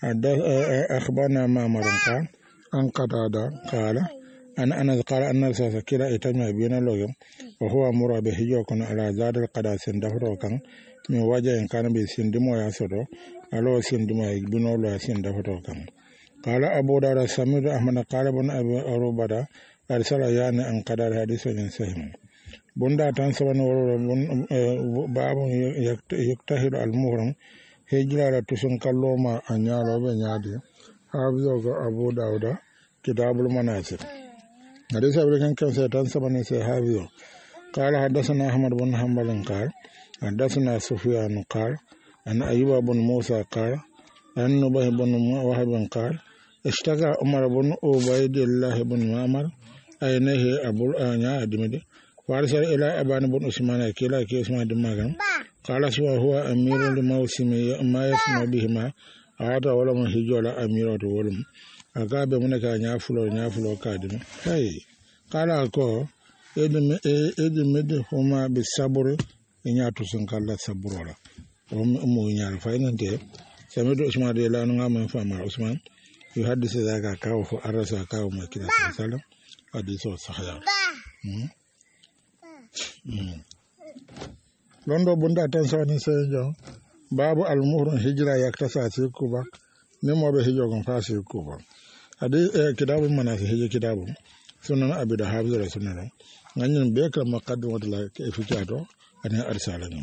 أخبرنا معمر قال أن قتادة قال أن أنس قال أن الرسول كلا يتجمع بين اللغم وهو أمر به يكون على زاد القداس دفرو كان من وجه كان بسندمو ياسرو ألو سندمو يبنو لا سندفرو كان قال أبو داود سمير أحمد قال بن أبي أروبدا أرسل يعني أن قدر حديث سهم bunda tan saban woro babu yaktahidu al-muhram hijrara tusun kalloma anyalo be nyaade habzo go abu dauda kitabul manasik hadisa kan kan sai tan saban sai habzo qala hadathana ahmad bin hanbal qala hadathana sufyan qala an ayyub bin musa qala an nubah bin wahab qala ishtaka umar bin ubaydillah bin mamar aynahi abul anya adimide وارسل إلى أبان بن عثمان كلا كيسما دماغا قال سوى هو أمير لموسم ما يسمى بهما أعطى ولا من هجولا أمير ولم أقاب منك نافلو كادم هاي قال أكو إدمد هما بالصبر إن ياتوسن قال صبرولا أمو ينال فإن أنت سمعت عثمان رضي الله عنه من فما عثمان يحدث ذاك كاو أرسل كاو ما كلا سلام حديث صحيح londo bunda tan sawani sejo babu al-muhrun hijra yaktasa ci kuba nemo be hijo gon fasi kuba adi kitabul manasik hijra kitabu sunan abi da hafiz sunan ganyen be ka maqaddimat la ifikato ani arsalan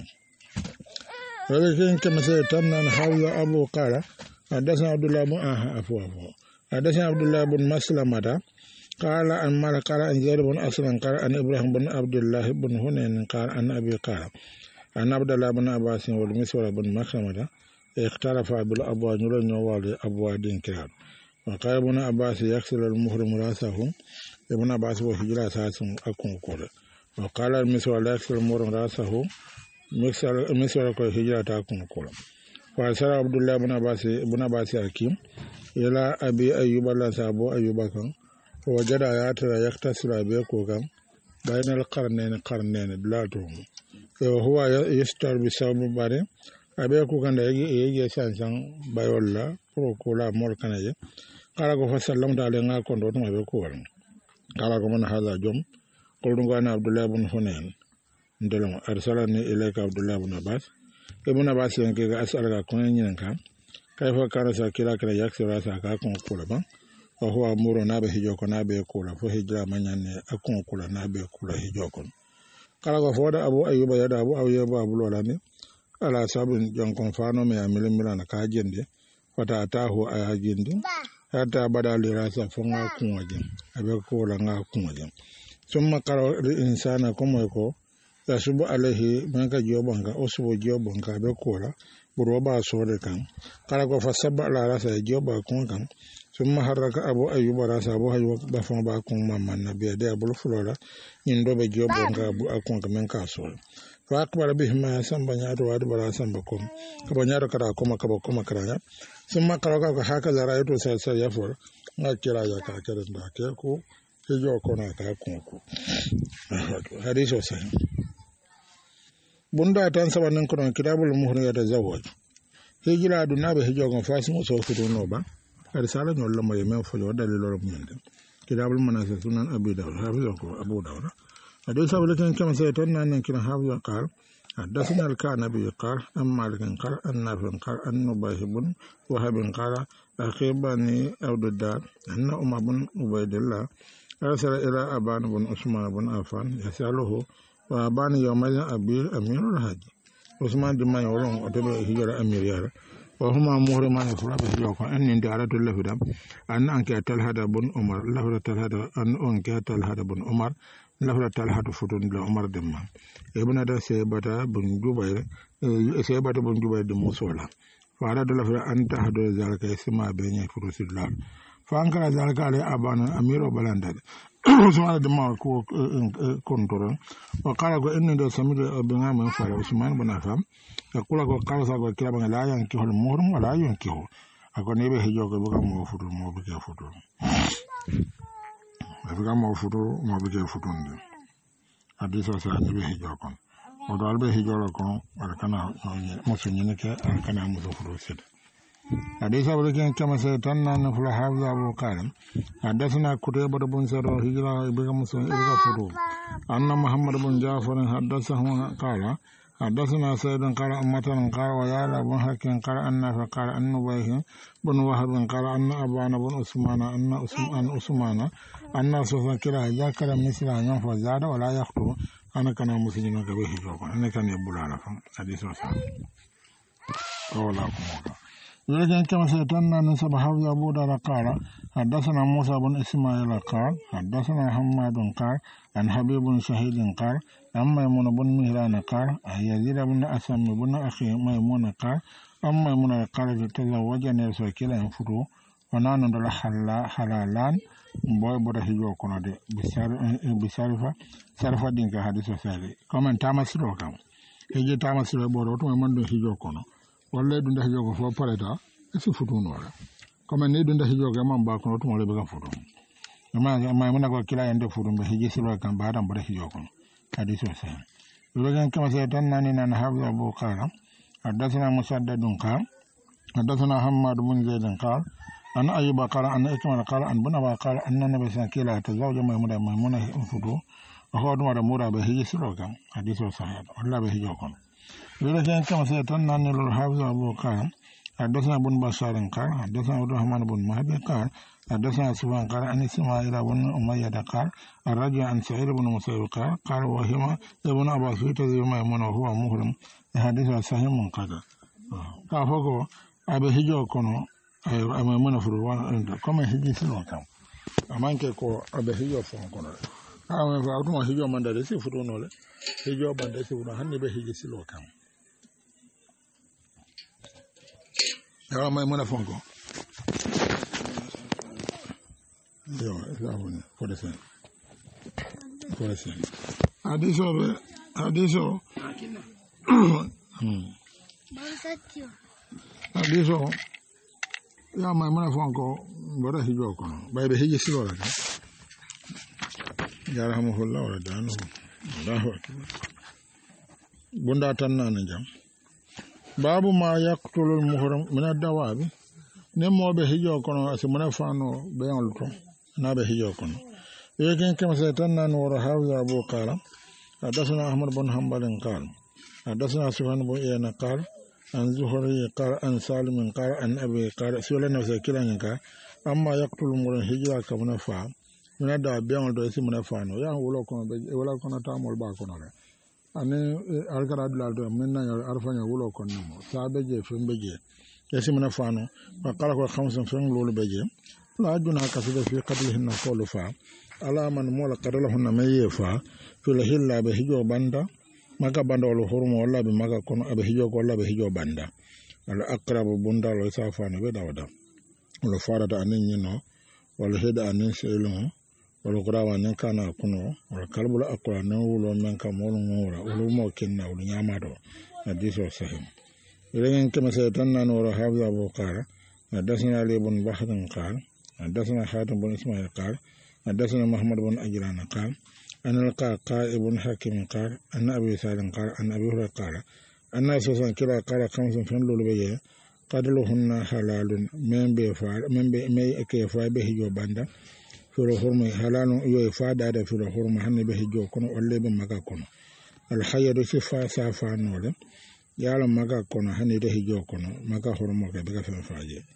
walakin kama sai tannan hawiya abu qala hadathana abdullah bin afu hadathana abdullah bin maslamata قال أن مالك قال أن زيد بن أسلم قال أن إبراهيم بن عبد الله بن هنين قال أن أبي قال أن عبد الله بن عباس والمسور بن مخرمة اختلف بالأبواب نور والي أبواب دين كرام وقال ابن عباس يغسل المحرم راسه ابن عباس وهجرة ساسم أكون كوره وقال المسور لا يغسل المحرم راسه مسور كو هجرة أكون كوره فأرسل عبد الله بن عباس حكيم إلى أبي أيوب الله سابو أيوب كان وجد آياتنا يختصر بيكوكا بين القرنين بلاتهم وهو يستر بسبب باري أبيكوكا يجي سانسان بايولا بروكولا مولكنا قال فسلمت علينا كنتم أبيكوكا قال من هذا جم قلت أنا عبد الله بن هنين ندلم أرسلني إليك عبد الله بن عباس ابن عباس ينكي أسألك كونين ينكا كيف كان ساكيلا كلا يكسر راسا كاكون كولا وهو أمور نابه هجوكو نابه كولا فهجرا من يعني أكون كولا نابه كولا هجوكو قال فوضى أبو أيوب يدى أبو أبو لولاني على سابن جنكم فانو مي أميل ميلان كاجندي فتاتاه أياجندي حتى بدا لراسا فنغا كونجين أبي كولا نغا كونجين ثم قال الإنسان كم يكو يسب عليه منك جيوبانك أسبو جيوبانك أبي كولا بروبا سوري قال فسب على راسا جيوبا كونكان ثم حرك أبو أيوب راس أبو أيوب بفن باكم ماما نبي ده أبو الفلورا يندو بجيوب بانك أبو أكون كمن كاسول فأقبل بهما سنبني أدوار برا سنبكم كبني أدو كرا كوما كبكوما كرا ثم قرأك هكذا رأيت سلسل يفور نكرا يكا كرن داكيكو هجو كونا كاكونكو حديث صحيح bunda tan sabanin kuran kitabul muhri yatazawwaj hijra dunna be hijo gon fasim so fudo no ba risala ñol lamo yemen folo dalilol mumde kitabul manasik sunan abi dawud hafiz ko abu dawud hadith sabul kan kama say ton nan kina hafiz qal حدثنا الكعنبي قال أن مالك قال أن نافع قال أن نبيه بن وهب قال أخبرني عبد الدار أن أمر بن عبيد الله أرسل إلى أبان بن عثمان بن عفان يسأله وأبان يومئذ أمير الحج Usman de may wolon o tebe hijra amiriya wa huma muhriman fura be hijra ko en ndi aratu lafida an anke talhada bun umar lafida talhada an on ke talhada bun umar lafida talhada futun la umar demma ibn da sebata bun jubayr sebata bun jubayr de musola fa aratu lafida an tahadu zalika isma be ni furusillah fa ankara zalika ala abana amiro balanda Usman de ma ko kontrol wa kala ko en ndo samide be ngam fara Usman bun afam kula ko kala sa ko kila banga la yan ki hol muhrum wala yan ki ho ako ne be hijo ko buka mo futu mo be ke futu buka mo futu mo be ke futu ndi hadisa sa ne be hijo ko o dal be hijo ko ala kana mo so nyine ke ala kana mo futu sid hadisa wala ken kama sa tanna na fula hawa abu kalam hadasna kutayba bun saro hijra be mo so be futu anna muhammad bun jafar hadasahu qala حدثنا سيد قال أمة قال ويالا بن حكيم قال أن فقال أن نبيه بن وهب قال أن أبان بن عثمان أن عثمان أن سوف كلا ذكر مثل يوم فزاد ولا يخطو أنا كان مسلم كبيه جوك أنا كان يبول على فم حديث وسام قولا كموكا ولكن كما سيتنا نسب حفظ أبو دار قال حدثنا موسى بن إسماعيل قال حدثنا حماد قال عن حبيب بن شهيد قال أما ميمون بن مهران قال يزيد بن أسم بن أخي ميمون قال أما ميمون قال تزوجني رسول كلا ينفرو ونحن ندل حلالان boy bota hijo kono de bisarfa dinka hadiso sale comme tamasiro kam heje tamasiro boro to man do hijo kono walla dunda hijo ko fo pareta esi futu no la comme ne dunda hijo ga man ba kono to mo le be ga futu ma mun ko kila yande futu be heje siro kam ba dam bota hijo kono hadiso sale لكن كما سيتناني أن حفظ أبو قال حدثنا مسدد قال حدثنا حماد بن زيد قال أن أيوب قال أن إكمل قال أن بن قال أن النبي صلى الله عليه وسلم تزوج ميمونة انفدو وهو دمر مورا به سلوكا حديث صحيح ولا به جوكم لكن كما سيتناني الحفظ أبو قال حدثنا بن بشار قال حدثنا عبد الرحمن بن مهدي قال حدثنا سفيان قال عن اسماعيل بن أمية قال الرجل عن سعيد بن مسيب قال وهما ابن عباس يتزوج ميمونة وهو محرم حديث صحيح منقطع كافوكو أبي هجو كونو ميمونة فروان كما هجي سلوكا amanke ko abe hijo fon kono awe fa automa hijo mandade si futo nole hijo bande si futo hanni be hiji silo kam ya may mona fon ko yo zawone ko de sen hadiso ya may mona fon ko bora hijo kono baybe hiji silo la yarhamuhullah wa danu Allahu akbar bunda tanna jam babu ma yaqtulul muhram min ad-dawabi nemo be hijo kono asimana fano be yolto na be hijo kono yeken kama saytanna nur hawza abu qala hadathana ahmad bin hanbal qala hadathana sufyan bin iyana qala an zuhri qala an salim qala an abi qala sulana zakiran ka amma yaqtulul muhram hijo kamna fa mina da biyan do esi mina fano ya wolo kono be wala kono tamol ba kono le ani algara dula do minna ya arfanya wolo kono mo sabe je fembe je esi mina fano wa kala ko khamsan fen lolu be je la juna kasida fi qadlihin qawlu fa ala man mola qadalahunna maye fa fil hilla be hijo banda maka banda wala hurmo wala be maka kono abe hijo ko wala be hijo banda al aqrab bunda lo sa fano be dawda wala farata anin yino wala heda anin selon wala kurawa nan kana kuno wala kalbula akwa nan wulo men kam wala ngora wala mo kenna wala nyamado hadiso sahih ilen kama saytanna nur hawza abu qala hadathana ali ibn bahr qala hadathana hatim ibn ismail qala hadathana muhammad ibn ajlan qala an al-qaqa ibn hakim qala an abi salim qala an abi hurairah qala anna sosan kila qala khamsun fan lulu beye qadluhunna halalun men be ke fa be hijo banda filo horma halalun yo faada da filo horma hanne be hijo kono olle be maga kono al hayyadu sifa safa nole yala maga kono hanne de hijo kono maga horma ke be ka fen faaje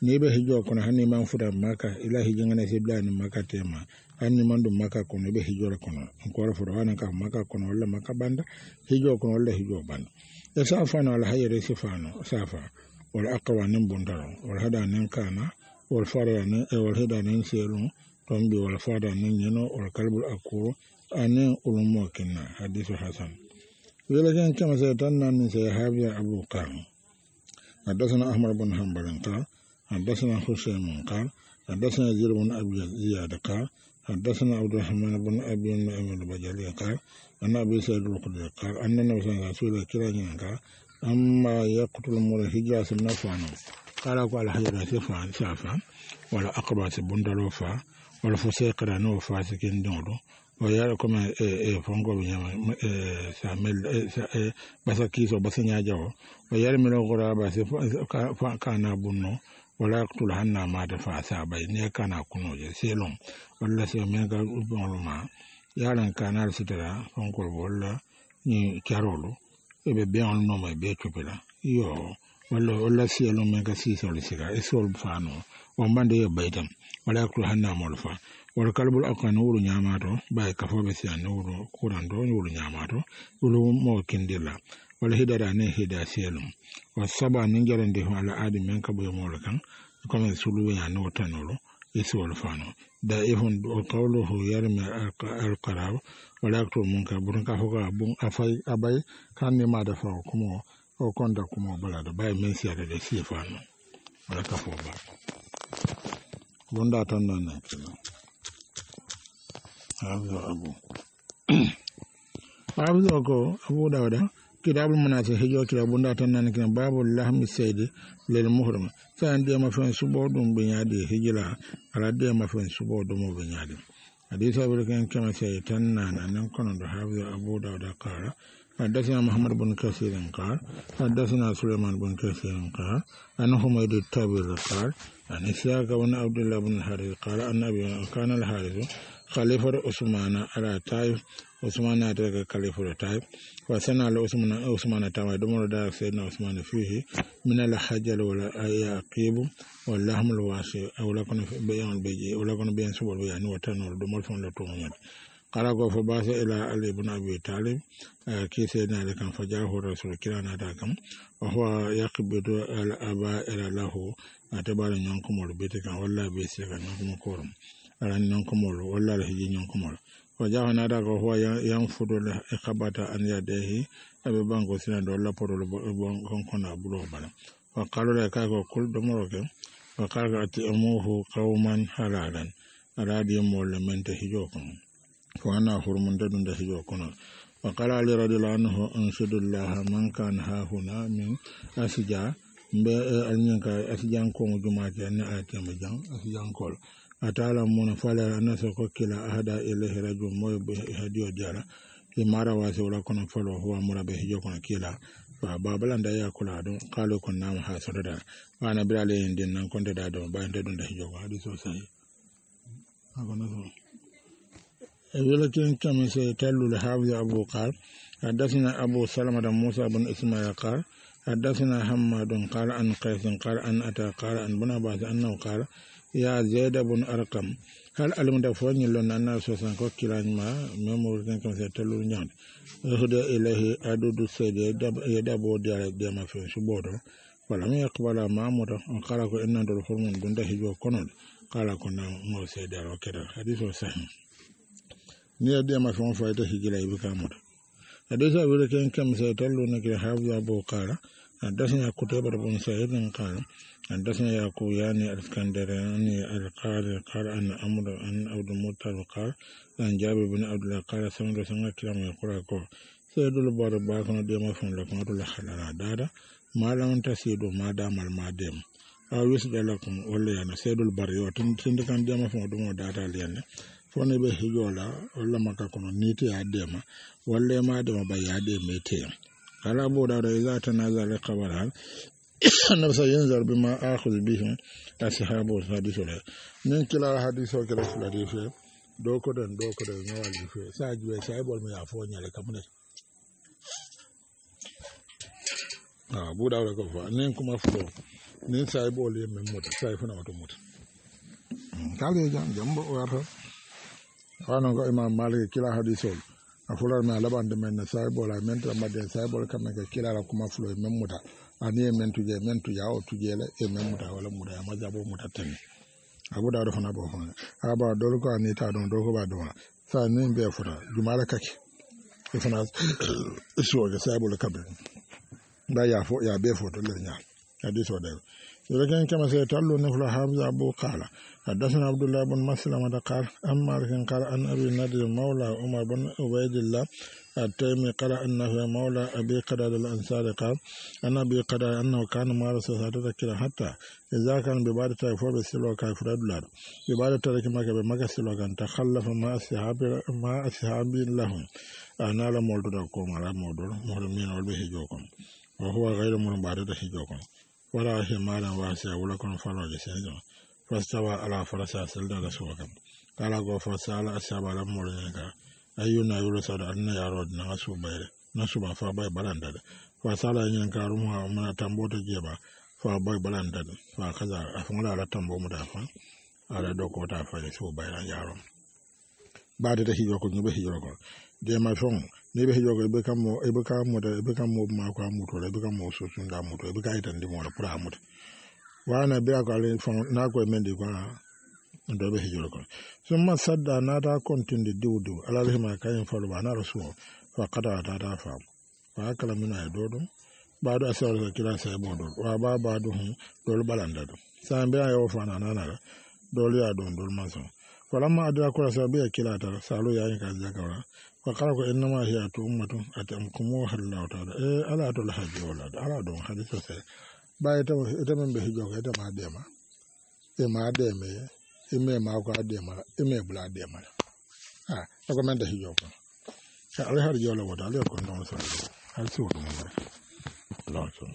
ni be hijo kono hanni man fuda maka ila hijingana sibla ni maka tema hanni man dum maka kono be hijo kono ko fuda wana ka maka kono wala maka banda hijo kono wala hijo banda e safa na wala hayre sifano safa wala aqwa nin bondaro wala hada nin kana wala fara nin e wala hada nin selu tombi wala fara nin yeno wala kalbul akuru anin ulumo kinna hadithu hasan wala kan kama sai tanna min sai habiya abu kan حدثنا أحمد بن حنبل قال حدثنا حسين قال حدثنا يزيد بن أبي زياد قال حدثنا عبد الرحمن بن أبي النعيم البجلي قال أن أبي سعيد الخدري قال أن النبي صلى الله عليه وسلم قال أما يقتل المرهجة سنفعنا قال حجر سفعا سافا ولا أقبع سبندلوفا ولا فسيق رانو فاسكين دولو ويالا كما فونغو بيما سامل باسكيسو باسنياجو ويالا ميلو غرابا كان بونو ولا يقتل حنا ما دفع سابي ني كان كونو سيلون ولا سي ميغا بونما يالا كان السترا فونغو ولا ني كارولو ebe beon no mai be tupela yo wala siyelo mega sisol siga esol fano o mbande yo baytam wala yakul hanna molfa wala kalbul akana wulu nyamato bay kafobe siya nuru kurando wulu nyamato wulu mo kindila wala hidara ne hida siyelo wa saba ninjarande wala adi men kabo yo molakan comme sulu ya no tanolo esol fano da ihun o qawluhu yarmi al-qarab wala yakul munka burunka hoga bun afai abai kan ne ma da fa kuma o konda kuma bala da bai men siya da sifano wala ka fo ba bunda tan nan abu ko abu dawda kitabul munasih hijo kila bunda tan nan kin babul lahmi sayyid lil muhrim san de ma fen subo dum be nyaade hijila ala de ma fen subo dum be nyaade حديث أبو بكر كما سيتنا أن كنا حافظ أبو داود قال حدثنا محمد بن كثير قال حدثنا سليمان بن كثير قال أن حميد التابعي قال أن إسحاق بن عبد الله بن الحارث قال أن أبي كان الحارث خليفة عثمان على طائف عثمان أتى خليفة طائف وسنة عثمان تما دمر دار سيدنا عثمان فيه من الحجر ولا يعقيب واللحم الواسع أو لكن بيان بيجي ولا كن بيان سبب بيان وتنور دمر فن لتومن قال فباس إلى علي بن أبي طالب كي سيدنا لكن فجاه الرسول كلا نتاكم وهو يقبض الأباء إلى له أتبار ينكم البيت كان ولا بيسيك ينكم كورم على ينكم ولا لهجي ينكم وجاء نتاك وهو ينفض الإقبات أن يديه أبي بانكو سنة دولا برو بانكونا بلو بلا وقالوا لك كل دمرك وقال أتئموه قوما حلالا أرادي مولى من تهجوكم فأنا حرم دون تهجوكم وقال علي رضي الله عنه أنشد الله من كان ها هنا من أسجا أنينك أسجان كوم جماعة أن آتي مجان أسجان كول أتعلم من فلا أنسك كلا أهدى إليه رجل موي بهديو جارة إمارة واسي ولا كنا فلو هو مرا بهجوكم كلا فبابلان دا يأكل عدو قالوا كنا محاسر دا وأنا برالي إندين نكون دا دو باين دون تهجوكم هذه سوسي أقول ولكن كما سيتلو الحافظ أبو قال حدثنا أبو سلمة موسى بن إسماعيل قال حدثنا حماد قال عن قيس قال عن أتى قال عن بن عباس أنه قال يا زيد بن أرقم هل المدفون يلون أن سوسن كوكيلان ما ممور كما سيتلو نيان يهدى إليه أدود السيد يدابو ديما في سبوده ولم يقبل ما مر قال إن دول فرمون دون دهجو كنول قال كنا مو سيد وكذا حديث صحيح ني دي ما فون فايته هجلا يبقى مر حديث ابو بكر كم سيتلو نك حافظ ابو قال حدثنا كتيبة بن سعيد قال حدثنا يعقوب يعني الاسكندراني القاضي قال ان امر ان عبد المطلب قال ان جابر بن عبد الله قال سمع كلام يقول سيد البر باكن دي ما فون لكم دول خلالا دادا ما لم تسيدوا ما دام المادم أو يسد لكم ولا يعني سيد البر يوتن كان دي ما فون دو دادا لين fone be hijola wala maka kono niti adema wala ma adema ba yade mete ala boda da iza tanazala qabara nafsa yanzar bima akhudh bihi ashabu hadithu nin kila hadithu kila hadithu doko den nyawal fi saji sai bol mi afo nyale kamune boda da ko fa nin kuma fo nin sai bole men muta sai funa wato muta kale jambo warta wana go imam malik kila hadisol afular ma laban de men sai bola men to madde sai bol kam ke kila la kuma fulo men muta ani men tuje o tuje la e men muta wala muta ma jabo muta tan abu da fana bo fana aba dol ko ani ta don do ko ba don sa nin be fura jumala kake e fana so ga sai bol kabin da ya fo ya be foto le nya hadiso da لكن كما سيتعلو نفل حافظ أبو قال حدثنا عبد الله بن مسلمة قال أما لكن قال أن أبي النضر مولى عمر بن عبيد الله التيمي قال أنه مولى أبي قتادة الأنصاري قال أن أبي قتادة أنه كان مع رسول الله تذكر حتى إذا كان ببعض تلفور بسلوى كافر أدلار ببعض تلك مكة سلوى كان تخلف مع أصحابي لهم أنا لمولد لكم على مولد مهرمين والبهجوكم وهو غير مربعد هجوكم ولا همالا واسع ولكن فلو جسنجم فاستوى على فرسا سلدا رسولكم قال غو فسال أصحاب الأمورين أينا يرسل أن يرود نغسو بير نسوبا فاباي بلاندد فسال أن ينكارمها من تنبوت جيبا فاباي بلاندد فكذا أفنغلا على تنبو مدافع على دوكو تافا يسو بير يارم بعد تهيجوكو نبهيجوكو جيما فون ni be jogo be kam mo ma ko amuto be kam mo so sun da amuto be kay tan di mo la pour amuto wana be ko ale fon na ko mendi ko do be jogo ko summa sadda na ta kontinde diwdu ala rahima kayen falo ba na rasul fa qada ta fa fa kala min ay dodo ba do asawal ko kila say bodo wa ba do dol balanda do sa be ayo fa na dol ya don dol manso falamma adra ko sa be kila ta salo ya ka zakara فقال إنما هي أمة أتمكموها الله تعالى ألا تلحج ولا ألا دون حديث سيء باي تمن به جوك يتما ديما إما ديما إما ما أكو ديما إما بلا ديما أكو من ده جوك على هذا جولا ودا عليه كون دون سوى هل سوى دون لا سوى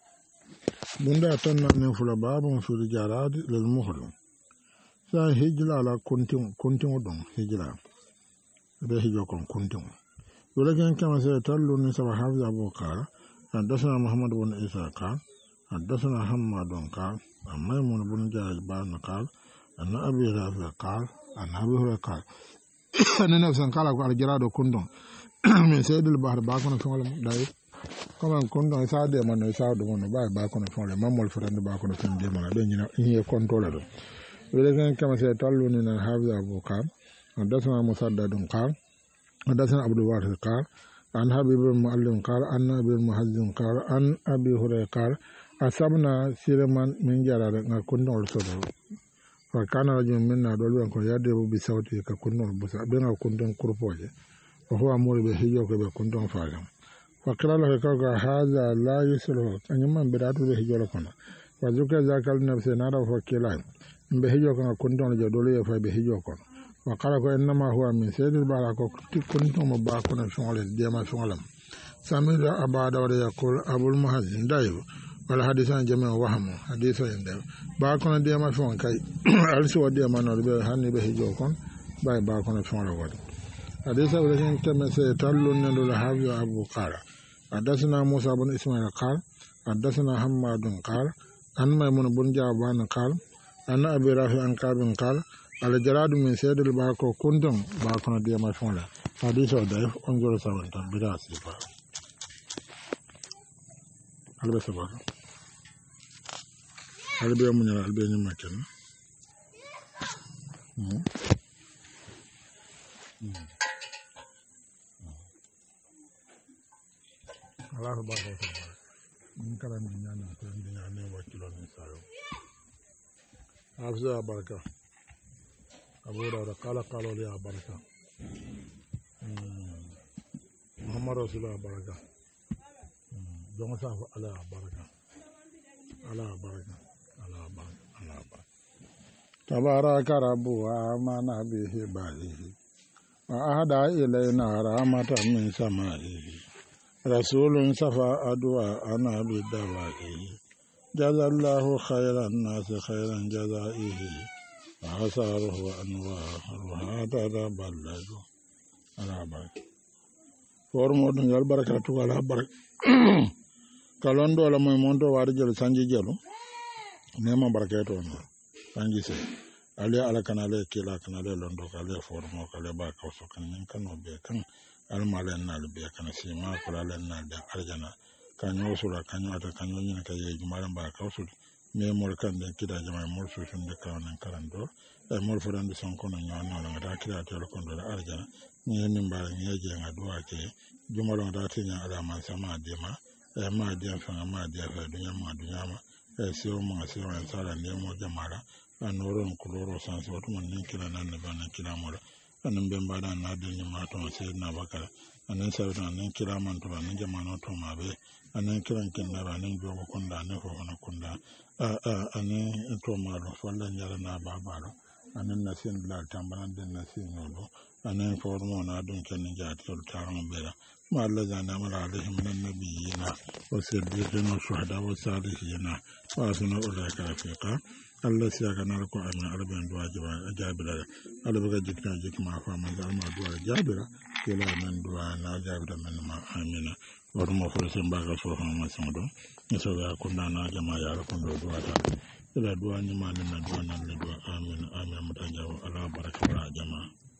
بندا تنا نفلا باب في الجراد للمهر سا هجلا على كنتم دون هجلا به يجوكم كنتم ولكن كما سيتلو نسب حافظ أبو قال حدثنا محمد بن عيسى قال حدثنا حماد قال عن ميمون بن جابر قال أن أبي رافع قال أن أبي هريرة قال أن نفسا قال الجراد كنتم من سيد البحر باكون في علم داي كما كنتم يساعد من يساعد من باكون في علم ما مول فرند باكون في الجمال بيننا هي كنترول ولكن كما سيتلو نسب حافظ أبو قال حدثنا مسدد قال حدثنا عبد الوارث قال عن حبيب المعلم قال عن ابي المحزن قال عن ابي هريره قال اصبنا سيرمان من جرار كنا الصدر فكان رجل منا دول ان يدعو بصوته ككنا البصر بين كنتم كربوجه وهو امر بهجوك بكنتم فاهم فقال له هذا لا يسلو ان من بدات بهجوك وذكر ذاك النفس نرى فكلا بهجوك كنتم جدول فبهجوك وقال إنما هو من سيد البارك كنتم باكون شغل ديما شغلم سمعت أبا داود يقول أبو المحزن دايو والحديث عن جميع وهم حديث عندهم باكون ديما شغل كي ألسوا ديما نربي هني بهجوكم باي باكون شغل ود حديث ولكن كما سيتلو نلو لحافظ أبو قال حدثنا موسى بن إسماعيل قال حدثنا حماد قال أن ميمون بن جابر قال أن أبي رافع قال على جراد من سيد الباكو كنتم باكونا ديما فولا حديث ضعيف انظر سوانتا بلا سيفا هل بسبب هل بيوم يرى هل بيوم مكان الله باكو سبحانه من كلام ديانا كلام ديانا وكيلون نسايو حافظ بركة أبو داود قالوا لي بركة محمد رسول الله بركة جون صاحب على بركة تبارك رب وآمن به بعده وأهدى إلينا رحمة من سمائه رسول صفى أدواءنا بدوائه جزا الله خير الناس خيرا جزائه وحساره وأنواره تتبلج على بركة فورمود نجال بركة على بركة كالون دولا ميمونتو وارجل سانجي جلو nema barakato no tangi se ale ala kana ale kila kana ale londo kale formo kale ba ka so kan nin kan be kan al malen na be kan si ma ko ale na da arjana kanyo sura kanyo ata kanyo nin ka ye jumaran ba ka so me mol kan den kida jama mol so tun de kan nan karando e mol forande son kono nyano na da kida to ko ndo arjana ni min ba ni je ngadua ke jumalo da tinya ala man sama dema e ma dia fa ma dia fa dunya ma e si o ma si o sala ne mo jamara anoron kuloro sansi watu manin kila nan ne bana kila mora anan ben bada na de ma to sai na bakara anan sai nan kila man to nan jama'ano to ma be anan kiran kin na ranan jogo kunda ne ko na kunda anan to ma do fallan yara na babaro anan na sin la tambaran den na sin no anan formo na dun kan ja to taron bera ma Allah zana mala alaihim min nabiyina wa siddiqina shuhada wa salihina wa asna ulaka rafiqa Allah siya ka nar ko amin arben duwa jabira Allah baka jikna jikma fa man da ma duwa jabira kila nan duwa na jabira men ma amina war mo fo sen baga so ha ma sondo so ga ko na jama ya ko do duwa ta ila duwa ni ma na duwa nan duwa amina amina mutajawo ala baraka jama